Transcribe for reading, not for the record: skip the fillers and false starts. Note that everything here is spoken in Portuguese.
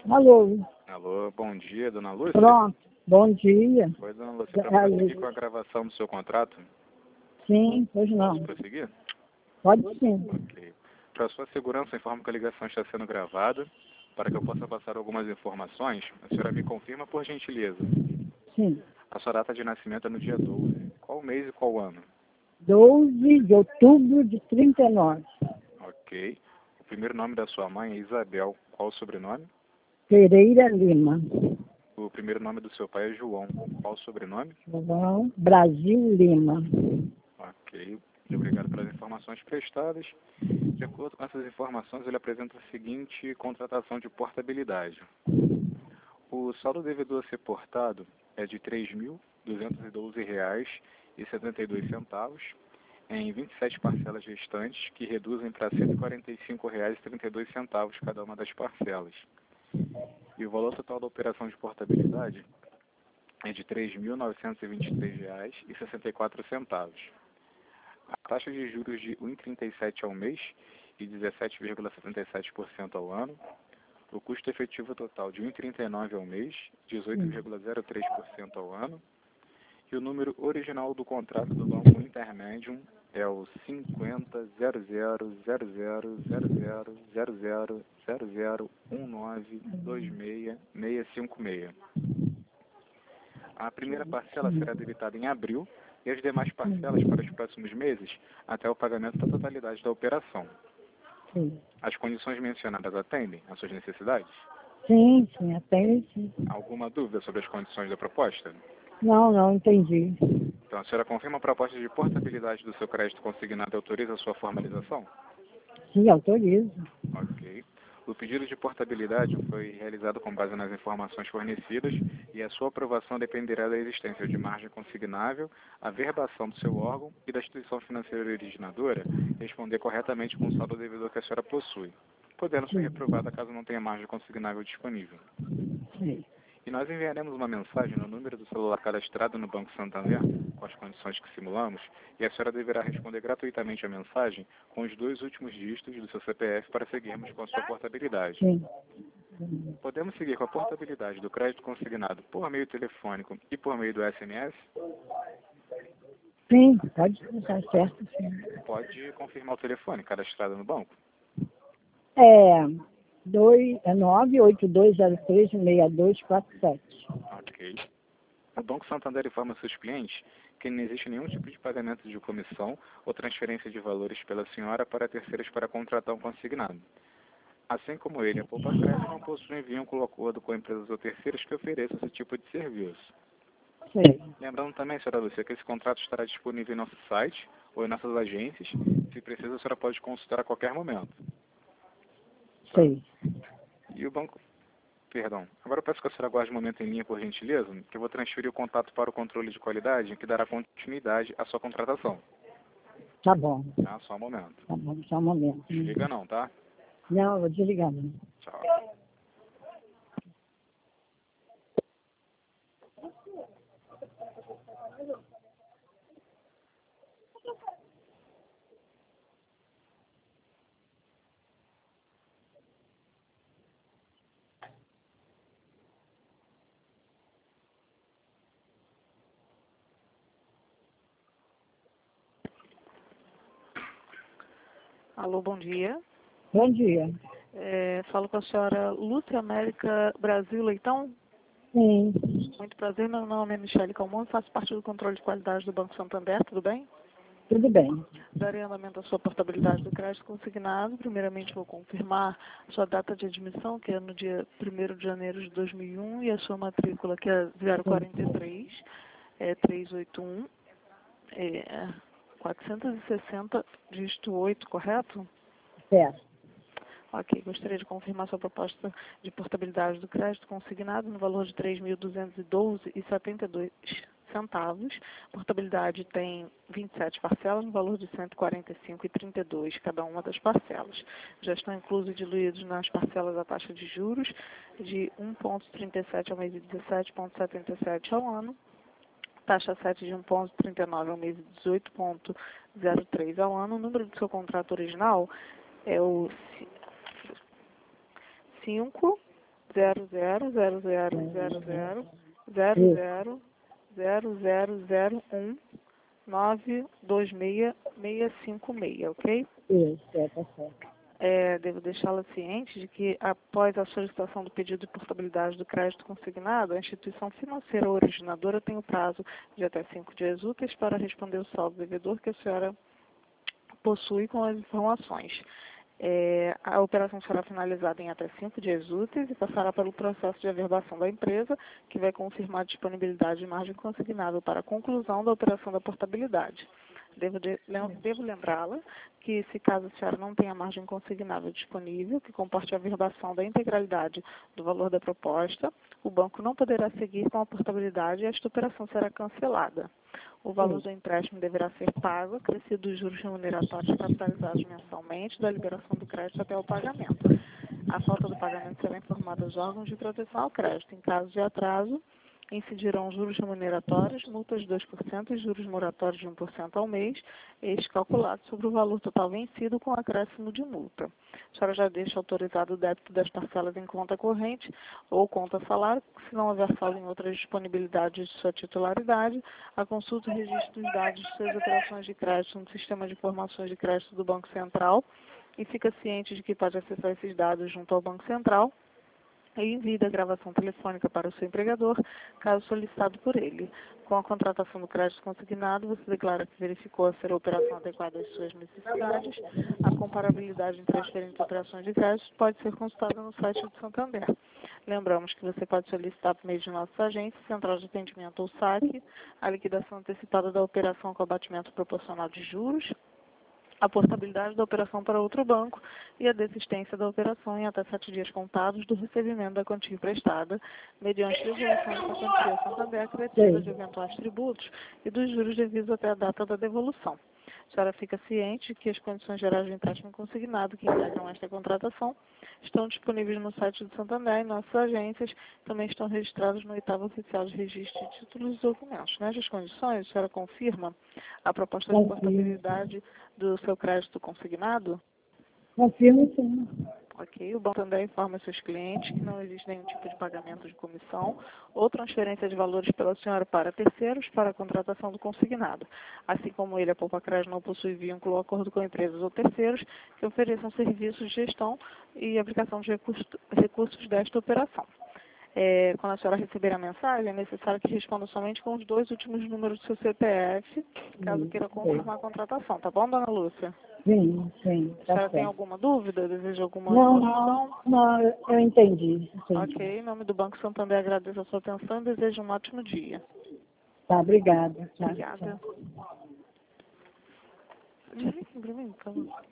Alô? Alô, bom dia, dona Lúcia. Pronto, bom dia. Oi, dona Lúcia, para prosseguir com a gravação do seu contrato? Sim, pois Posso não. prosseguir? Pode sim. Ok. Para sua segurança, informo que a ligação está sendo gravada. Para que eu possa passar algumas informações, a senhora me confirma, por gentileza. Sim. A sua data de nascimento é no dia 12. Qual mês e qual ano? 12 de outubro de 39. Ok. O primeiro nome da sua mãe é Isabel. Qual o sobrenome? Pereira Lima. O primeiro nome do seu pai é João. Qual o sobrenome? João Brasil Lima. Ok. Muito obrigado pelas informações prestadas. De acordo com essas informações, ele apresenta a seguinte contratação de portabilidade. O saldo devedor a ser portado é de R$ 3.212,72 em 27 parcelas restantes, que reduzem para R$ 145,32 cada uma das parcelas. E o valor total da operação de portabilidade é de R$ 3.923,64. A taxa de juros de 1,37 ao mês e 17,77% ao ano. O custo efetivo total de 1,39 ao mês, 18,03% ao ano. E o número original do contrato do Banco Intermédium é o 50.00000000192656. A primeira parcela será debitada em abril e as demais parcelas para os próximos meses até o pagamento da totalidade da operação. Sim. As condições mencionadas atendem às suas necessidades? Sim, atende sim. Alguma dúvida sobre as condições da proposta? Não entendi. Então, a senhora confirma a proposta de portabilidade do seu crédito consignado e autoriza a sua formalização? Sim, autorizo. Ok. O pedido de portabilidade foi realizado com base nas informações fornecidas e a sua aprovação dependerá da existência de margem consignável, a verbação do seu órgão e da instituição financeira originadora responder corretamente com o saldo devedor que a senhora possui, podendo ser reprovada caso não tenha margem consignável disponível. Sim. E nós enviaremos uma mensagem no número do celular cadastrado no Banco Santander, com as condições que simulamos, e a senhora deverá responder gratuitamente a mensagem com os 2 últimos dígitos do seu CPF para seguirmos com a sua portabilidade. Sim. Podemos seguir com a portabilidade do crédito consignado por meio telefônico e por meio do SMS? Sim, pode estar certo, sim. Pode confirmar o telefone cadastrado no banco? É 982036247. Ok. O Banco Santander informa seus clientes que não existe nenhum tipo de pagamento de comissão ou transferência de valores pela senhora para terceiros para contratar um consignado. Assim como ele, a Poupa Crédito não possui vínculo ou acordo com empresas ou terceiros que ofereçam esse tipo de serviço. Sim. Lembrando também, senhora Lúcia, que esse contrato estará disponível em nosso site ou em nossas agências. Se precisa, a senhora pode consultar a qualquer momento. Sim. E o banco... Perdão. Agora eu peço que a senhora aguarde um momento em linha, por gentileza, que eu vou transferir o contato para o controle de qualidade, que dará continuidade à sua contratação. Tá bom. Tá? Só um momento. Tá bom, só um momento. Desliga não, tá? Não, vou desligar não. Tchau. Alô, bom dia. Bom dia. Falo com a senhora Lúcia América Brasil Leitão. Sim. Muito prazer, meu nome é Michele Calmon, faço parte do controle de qualidade do Banco Santander, tudo bem? Tudo bem. Darei andamento à sua portabilidade do crédito consignado. Primeiramente, vou confirmar a sua data de admissão, que é no dia 1º de janeiro de 2001, e a sua matrícula, que é 043, 381, 460, dígito 8, correto? Certo. Ok, gostaria de confirmar sua proposta de portabilidade do crédito consignado no valor de R$ 3.212,72. Portabilidade tem 27 parcelas no valor de R$ 145,32 cada uma das parcelas. Já estão inclusos e diluídos nas parcelas a taxa de juros de 1,37 ao mês e 17,77 ao ano. Taxa 7 de 1,39 ao mês e 18,03 ao ano. O número do seu contrato original é o 000000000001 926-656, ok? Isso, tá certo. Devo deixá-la ciente de que, após a solicitação do pedido de portabilidade do crédito consignado, a instituição financeira originadora tem o prazo de até 5 dias úteis para responder o saldo devedor que a senhora possui com as informações. A operação será finalizada em até 5 dias úteis e passará pelo processo de averbação da empresa, que vai confirmar a disponibilidade de margem consignável para a conclusão da operação da portabilidade. Devo lembrá-la que, se caso a senhora não tenha margem consignável disponível, que comporte a averbação da integralidade do valor da proposta, o banco não poderá seguir com a portabilidade e esta operação será cancelada. O valor do empréstimo deverá ser pago, acrescido os juros remuneratórios capitalizados mensalmente da liberação do crédito até o pagamento. A falta do pagamento será informada aos órgãos de proteção ao crédito. Em caso de atraso, incidirão juros remuneratórios, multas de 2% e juros moratórios de 1% ao mês, este calculado sobre o valor total vencido com acréscimo de multa. A senhora já deixa autorizado o débito das parcelas em conta corrente ou conta salário, se não houver saldo em outras disponibilidades de sua titularidade, a consulta e registro dos dados de suas operações de crédito no Sistema de Informações de Crédito do Banco Central e fica ciente de que pode acessar esses dados junto ao Banco Central e envie a gravação telefônica para o seu empregador, caso solicitado por ele. Com a contratação do crédito consignado, você declara que verificou ser a operação adequada às suas necessidades. A comparabilidade entre as diferentes operações de crédito pode ser consultada no site do Santander. Lembramos que você pode solicitar por meio de nossas agências, central de atendimento ou saque, a liquidação antecipada da operação com abatimento proporcional de juros, a portabilidade da operação para outro banco e a desistência da operação em até 7 dias contados do recebimento da quantia emprestada, mediante devolução dessa quantia ao Santander acrescida de eventuais tributos e dos juros devidos até a data da devolução. A senhora fica ciente que as condições gerais de empréstimo consignado que integram esta contratação estão disponíveis no site do Santander e nossas agências também estão registradas no 8º Oficial de Registro de Títulos e Documentos. Nestas condições, a senhora confirma a proposta de portabilidade do seu crédito consignado? Confirmo sim. Ok, o Banco Santander informa seus clientes que não existe nenhum tipo de pagamento de comissão ou transferência de valores pela senhora para terceiros para a contratação do consignado. Assim como ele, a Poupa Crédito não possui vínculo ou acordo com empresas ou terceiros que ofereçam serviços de gestão e aplicação de recursos desta operação. Quando a senhora receber a mensagem, é necessário que responda somente com os 2 últimos números do seu CPF, caso queira confirmar a contratação. Tá bom, dona Lúcia? Sim, A tá senhora tem certo. alguma dúvida? Deseja alguma Não, solução? não, eu entendi. Ok, em nome do Banco Santander, agradeço a sua atenção e desejo um ótimo dia. Tá, obrigada. Tchau, Obrigada. tchau. Imprimindo, por favor.